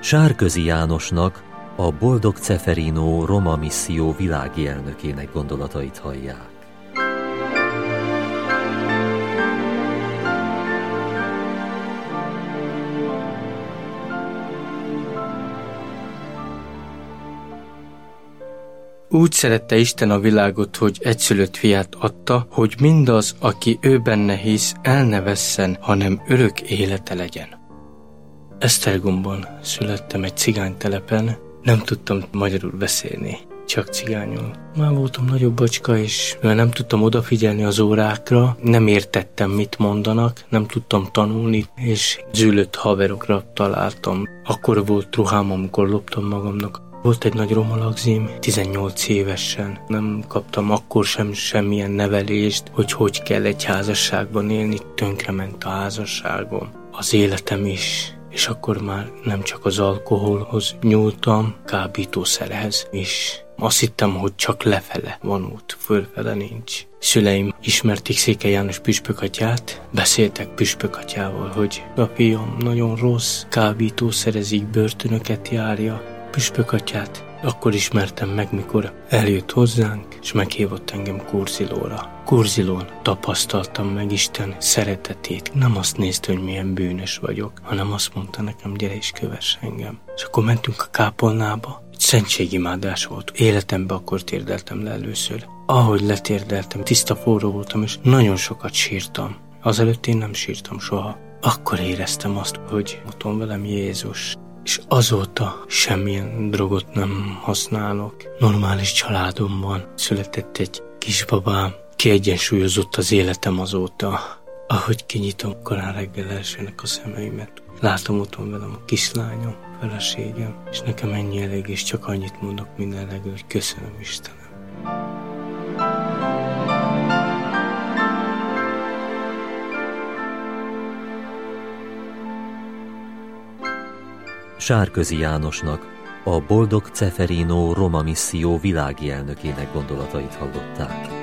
Sárközi Jánosnak, a Boldog Ceferino Roma Misszió világi elnökének gondolatait hallják. Úgy szerette Isten a világot, hogy egyszülött fiát adta, hogy mindaz, aki ő benne hisz, el ne vesszen, hanem örök élete legyen. Esztergomban születtem egy cigánytelepen, nem tudtam magyarul beszélni, csak cigányul. Már voltam nagyobb bacska, és mivel nem tudtam odafigyelni az órákra, nem értettem, mit mondanak, nem tudtam tanulni, és zűlött haverokra találtam. Akkor volt ruhám, amikor loptam magamnak. Volt egy nagy romalagzim, 18 évesen. Nem kaptam akkor sem semmilyen nevelést, hogy kell egy házasságban élni, tönkrement a házasságom. Az életem is. És akkor már nem csak az alkoholhoz nyúltam, kábítószerhez is. Azt hittem, hogy csak lefele van út, fölfele nincs. Szüleim ismerték Székely János püspökatyát, beszéltek püspökatyával, hogy a fiam nagyon rossz, kábítószerezik, börtönöket járja. Püspökatyát akkor ismertem meg, mikor eljött hozzánk, és meghívott engem Kurzilóra. Kurzilón tapasztaltam meg Isten szeretetét. Nem azt nézte, hogy milyen bűnös vagyok, hanem azt mondta nekem, gyere és kövess engem. És akkor mentünk a kápolnába. Szentségimádás volt. Életemben akkor térdeltem le először. Ahogy letérdeltem, tiszta forró voltam, és nagyon sokat sírtam. Azelőtt én nem sírtam soha. Akkor éreztem azt, hogy ott van velem Jézus. És azóta semmilyen drogot nem használok. Normális családomban született egy kisbabám. Kiegyensúlyozott az életem azóta. Ahogy kinyitom korán reggel elsőnek a szemeimet, látom, ott van velem a kislányom, feleségem, és nekem ennyi elég, és csak annyit mondok minden reggel, hogy köszönöm Istenem. Sárközi Jánosnak, a Boldog Ceferino Roma Misszió világi elnökének gondolatait hallották.